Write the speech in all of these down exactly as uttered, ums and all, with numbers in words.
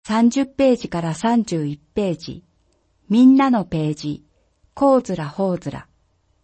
さんじゅっページからさんじゅういちページ、みんなのページ、こうずらほうずら。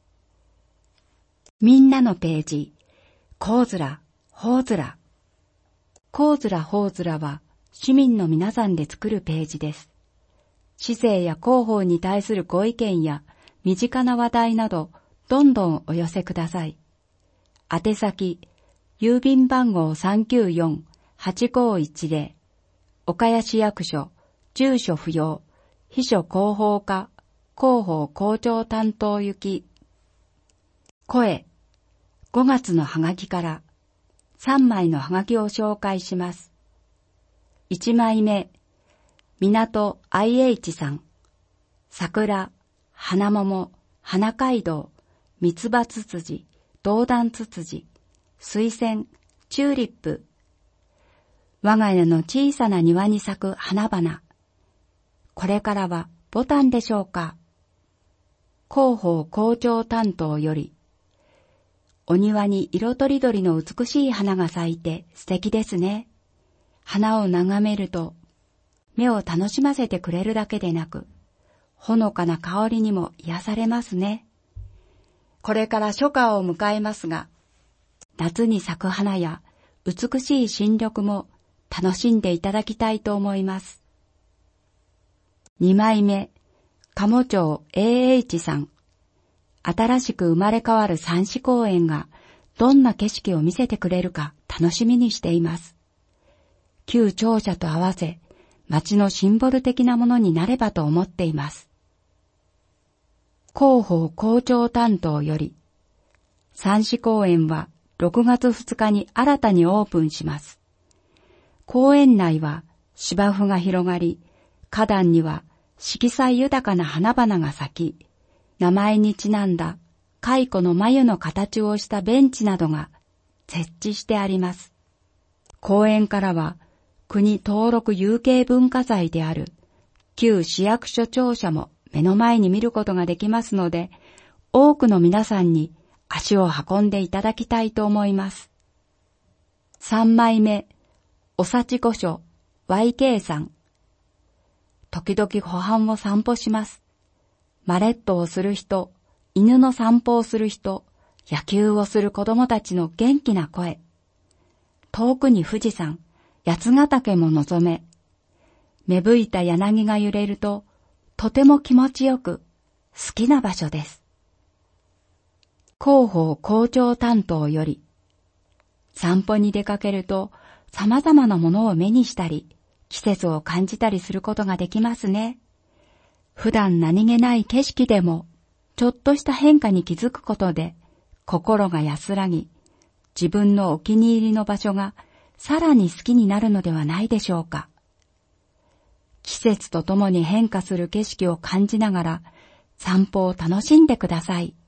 みんなのページ、こうずらほうずら。こうずらほうずらは市民の皆さんで作るページです。市政や広報に対するご意見や身近な話題などどんどんお寄せください。宛先、郵便番号 さんきゅうよんはちごいちゼロ、岡谷市役所、住所不要、秘書広報課、広報校長担当行き。声、ごがつのハガキからさんまいのハガキを紹介します。いちまいめ、港 アイエイチ さん、桜、花桃、花街道、三つ葉ツツジ、銅弾ツツジ、水仙、チューリップ。我が家の小さな庭に咲く花々。これからはボタンでしょうか。広報校長担当より、お庭に色とりどりの美しい花が咲いて素敵ですね。花を眺めると、目を楽しませてくれるだけでなく、ほのかな香りにも癒されますね。これから初夏を迎えますが、夏に咲く花や美しい新緑も楽しんでいただきたいと思います。にまいめ、鴨町 エーエイチ さん。新しく生まれ変わる三枝公園がどんな景色を見せてくれるか楽しみにしています。旧庁舎と合わせ、町のシンボル的なものになればと思っています。広報校長担当より、三枝公園はろくがつふつかに新たにオープンします。公園内は芝生が広がり、花壇には色彩豊かな花々が咲き、名前にちなんだ蚕の眉の形をしたベンチなどが設置してあります。公園からは国登録有形文化財である旧市役所庁舎も目の前に見ることができますので、多くの皆さんに足を運んでいただきたいと思います。さんまいめ、おさち御所 ワイケー さん。時々湖畔を散歩します。マレットをする人、犬の散歩をする人、野球をする子供たちの元気な声。遠くに富士山、八ヶ岳も望め。芽吹いた柳が揺れると、とても気持ちよく、好きな場所です。広報校長担当より、散歩に出かけると、様々なものを目にしたり、季節を感じたりすることができますね。普段何気ない景色でも、ちょっとした変化に気づくことで、心が安らぎ、自分のお気に入りの場所がさらに好きになるのではないでしょうか。季節とともに変化する景色を感じながら、散歩を楽しんでください。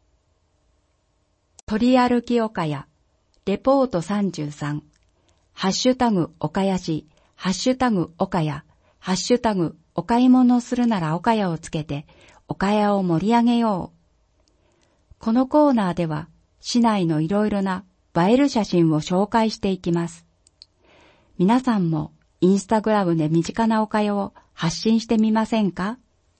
鳥歩き岡谷、レポートさんじゅうさん、ハッシュタグ岡谷市、ハッシュタグ岡谷、ハッシュタグお買い物するなら岡谷をつけて、岡谷を盛り上げよう。このコーナーでは、市内のいろいろな映える写真を紹介していきます。皆さんもインスタグラムで身近な岡谷を発信してみませんか？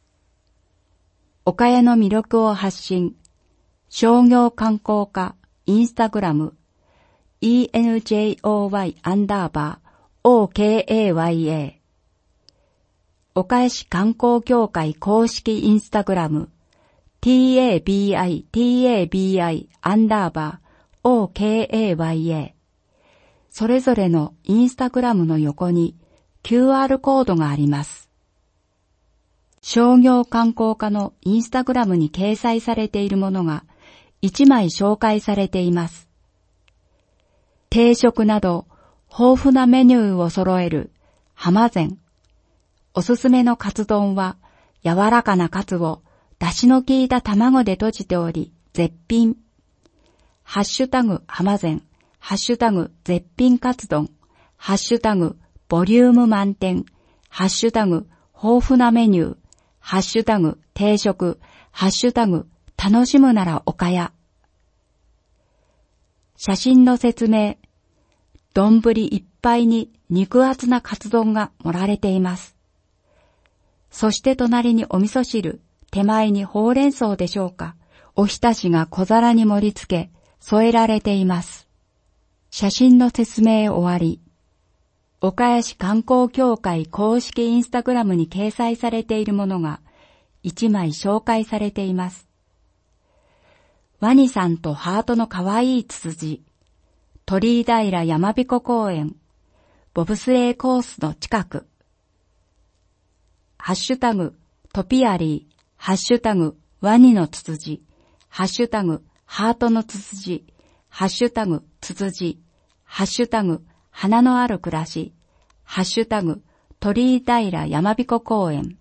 岡谷の魅力を発信。商業観光課インスタグラム イーエヌジェイオーワイ アンダーバー オーケーエーワイエー 岡谷市観光協会公式インスタグラム ティーエービーアイ ティーエービーアイ アンダーバー オーケーエーワイエー それぞれのインスタグラムの横に キューアール コードがあります。商業観光課のインスタグラムに掲載されているものがいちまい紹介されています。定食など豊富なメニューを揃える浜膳。おすすめのカツ丼は柔らかなカツを出汁の効いた卵で閉じており絶品。ハッシュタグ浜膳、ハッシュタグ絶品カツ丼、ハッシュタグボリューム満点、ハッシュタグ豊富なメニュー、ハッシュタグ定食、ハッシュタグ楽しむなら岡谷。写真の説明。丼いっぱいに肉厚なカツ丼が盛られています。そして隣にお味噌汁、手前にほうれん草でしょうか、おひたしが小皿に盛り付け、添えられています。写真の説明終わり。岡谷市観光協会公式インスタグラムに掲載されているものが一枚紹介されています。ワニさんとハートのかわいいツツジ、鳥居平山彦公園、ボブスレーコースの近く。ハッシュタグ、トピアリー、ハッシュタグ、ワニのツツジ、ハッシュタグ、ハートのツツジ、ハッシュタグ、ツツジ、ハッシュタグ、花のある暮らし、ハッシュタグ、鳥居平山彦公園。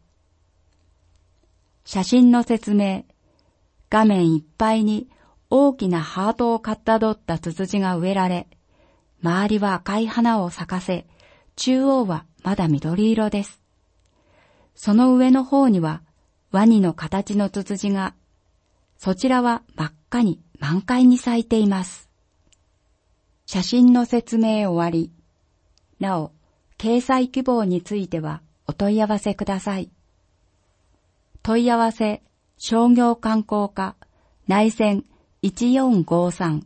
写真の説明。画面いっぱいに大きなハートをかたどったツツジが植えられ、周りは赤い花を咲かせ、中央はまだ緑色です。その上の方にはワニの形のツツジが、そちらは真っ赤に満開に咲いています。写真の説明終わり。なお、掲載希望についてはお問い合わせください。問い合わせ、商業観光課、内線いちよんごさん。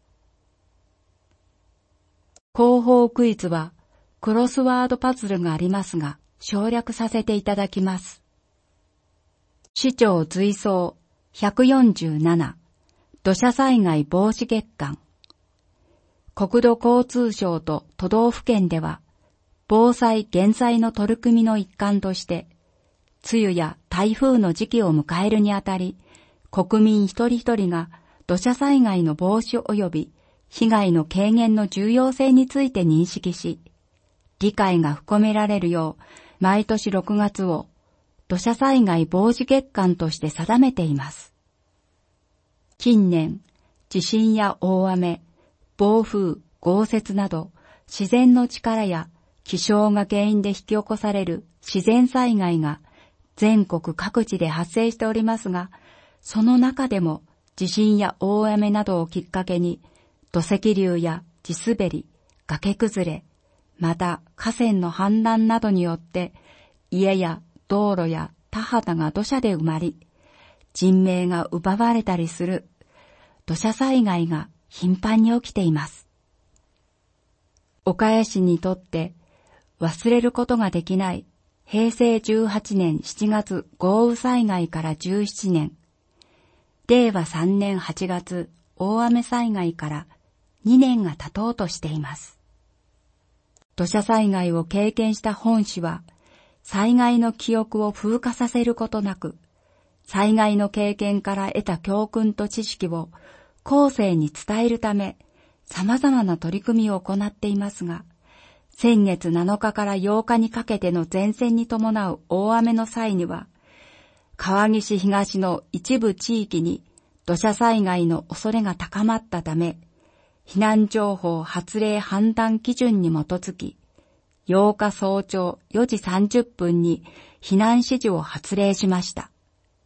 広報クイズは、クロスワードパズルがありますが、省略させていただきます。市長随走ひゃくよんじゅうなな、土砂災害防止月間。国土交通省と都道府県では、防災減災の取り組みの一環として、梅雨や台風の時期を迎えるにあたり、国民一人一人が土砂災害の防止及び被害の軽減の重要性について認識し、理解が深められるよう、毎年ろくがつを土砂災害防止月間として定めています。近年、地震や大雨、暴風、豪雪など自然の力や気象が原因で引き起こされる自然災害が全国各地で発生しておりますが、その中でも地震や大雨などをきっかけに土石流や地滑り、崖崩れ、また河川の氾濫などによって家や道路や田畑が土砂で埋まり、人命が奪われたりする土砂災害が頻繁に起きています。岡谷市にとって忘れることができないへいせいじゅうはちねんしちがつ豪雨災害からじゅうななねん、れいわさんねんはちがつ大雨災害からにねんが経とうとしています。土砂災害を経験した本市は、災害の記憶を風化させることなく、災害の経験から得た教訓と知識を後世に伝えるため、様々な取り組みを行っていますが、先月なのかからようかにかけての前線に伴う大雨の際には、川岸東の一部地域に土砂災害の恐れが高まったため、避難情報発令判断基準に基づき、ようか早朝よじさんじゅっぷんに避難指示を発令しました。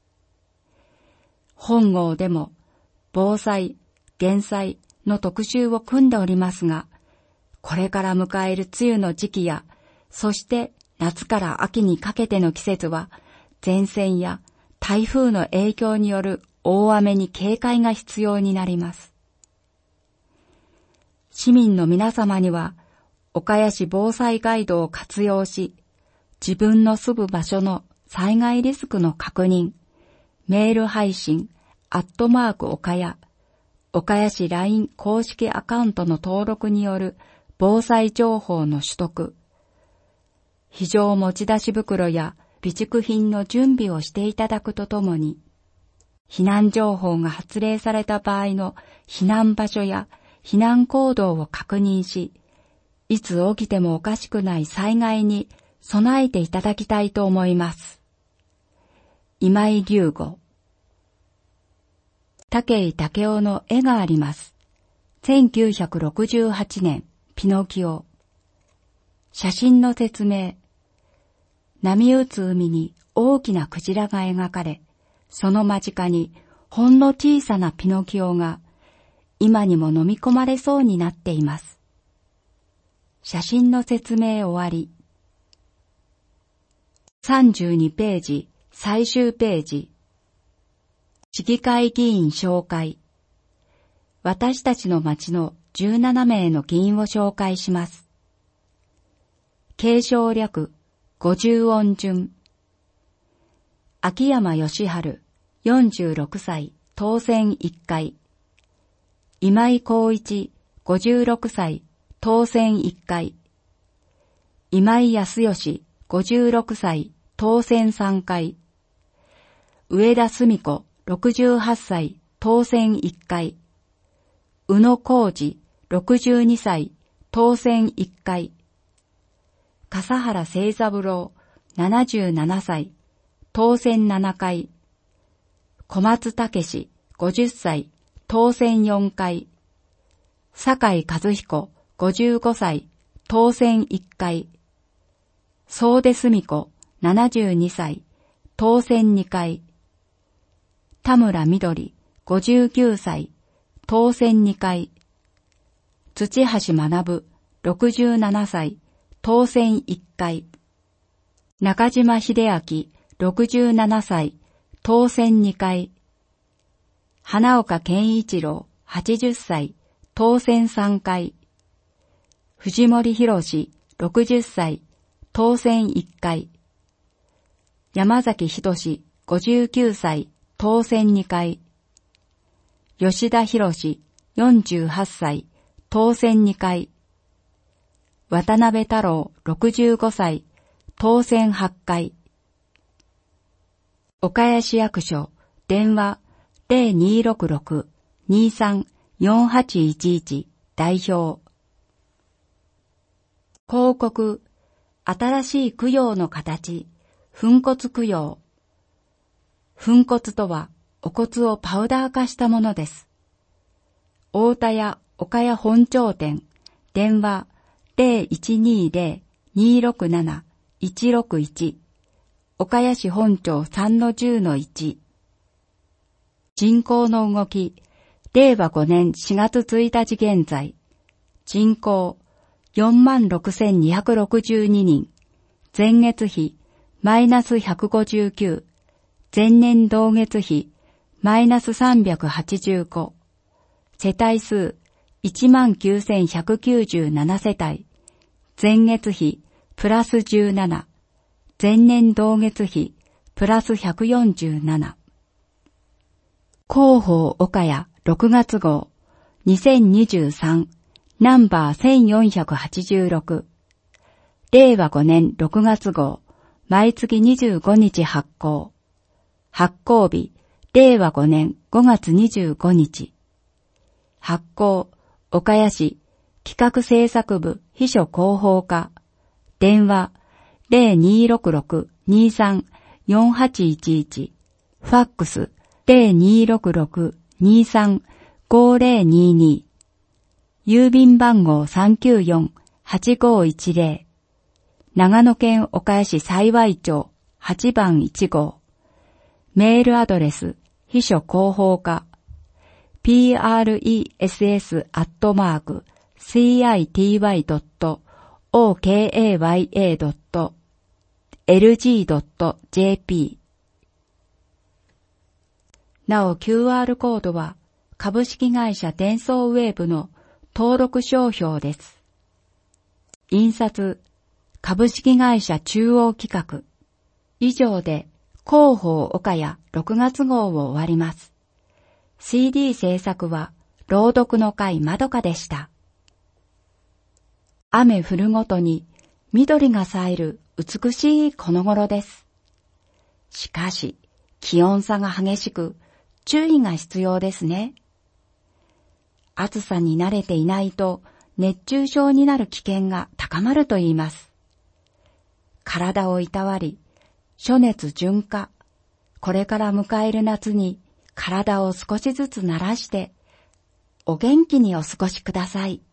本号でも防災・減災の特集を組んでおりますが、これから迎える梅雨の時期や、そして夏から秋にかけての季節は、前線や台風の影響による大雨に警戒が必要になります。市民の皆様には、岡谷市防災ガイドを活用し、自分の住む場所の災害リスクの確認、メール配信、アットマーク岡谷、岡谷市 ライン 公式アカウントの登録による防災情報の取得、非常持ち出し袋や備蓄品の準備をしていただくとともに、避難情報が発令された場合の避難場所や避難行動を確認し、いつ起きてもおかしくない災害に備えていただきたいと思います。今井龍吾。武井武雄の絵があります。せんきゅうひゃくろくじゅうはちねん、ピノキオ。写真の説明。波打つ海に大きなクジラが描かれ、その間近にほんの小さなピノキオが今にも飲み込まれそうになっています。 写真の説明終わり。さんじゅうにページ、最終ページ。市議会議員紹介。私たちの町のじゅうななめいの議員を紹介します。継承略、五十音順。秋山義治、よんじゅうろくさい、当選いっかい。今井光一、ごじゅうろくさい、当選いっかい。今井康義、ごじゅうろくさい、当選さんかい。上田澄子、ろくじゅうはっさい、当選いっかい。宇野浩二、ろくじゅうにさい、当選いっかい。笠原清三郎、ななじゅうななさい、当選ななかい。小松武、ごじゅっさい、当選よんかい。酒井和彦、ごじゅうごさい、当選いっかい。総出澄子、ななじゅうにさい、当選にかい。田村みどり、ごじゅうきゅうさい、当選にかい。土橋学、ろくじゅうななさい、当選いっかい。中島秀明、ろくじゅうななさい、当選にかい。花岡健一郎、はちじゅっさい、当選さんかい。藤森博、ろくじゅっさい、当選いっかい。山崎仁、ごじゅうきゅうさい、当選にかい。吉田博、よんじゅうはっさい、当選にかい。渡辺太郎、ろくじゅうごさい、当選はっかい。岡谷市役所、電話 ゼロにーろくろく にーさん よんはちいちいち 代表。広告、新しい供養の形、粉骨供養。粉骨とは、お骨をパウダー化したものです。大田屋岡谷本町店、電話 ゼロいちにーゼロ にーろくなな いちろくいち、岡谷市本町 さんのじゅうのいち。人口の動き、れいわごねんしがつついたち現在、人口 よんまんろくせんにひゃくろくじゅうににん、前月比マイナスひゃくごじゅうきゅう、前年同月比マイナスさんびゃくはちじゅうご、世帯数 いちまんきゅうせんひゃくきゅうじゅうなな 世帯、前月比プラスじゅうなな、前年同月比プラスひゃくよんじゅうなな。広報岡谷ろくがつ号にせんにじゅうさんナンバーせんよんひゃくはちじゅうろく、れいわごねんろくがつ号毎月にじゅうごにち発行。発行日れいわごねんごがつにじゅうごにち。発行岡谷市企画制作部秘書広報課。電話 ゼロにーろくろく にーさん よんはちいちいち。ファックス ゼロにーろくろく にーさん ごぜろにーに。郵便番号 さんきゅうよん はちごいちぜろ。長野県岡谷市幸町はちばんいちごう。メールアドレス秘書広報課 ピーアールイーエスエス アットマーク シーアイティーワイ ドット オーケーエーワイエー ドット エルジー ドット ジェーピー。なお キューアール コードは株式会社デンソーウェーブの登録商標です。印刷株式会社中央企画。以上で広報岡谷ろくがつ号を終わります。シーディー 制作は朗読の会まどかでした。雨降るごとに緑が咲いる美しいこの頃です。しかし気温差が激しく注意が必要ですね。暑さに慣れていないと熱中症になる危険が高まると言います。体をいたわり、暑熱順化、これから迎える夏に体を少しずつ慣らして、お元気にお過ごしください。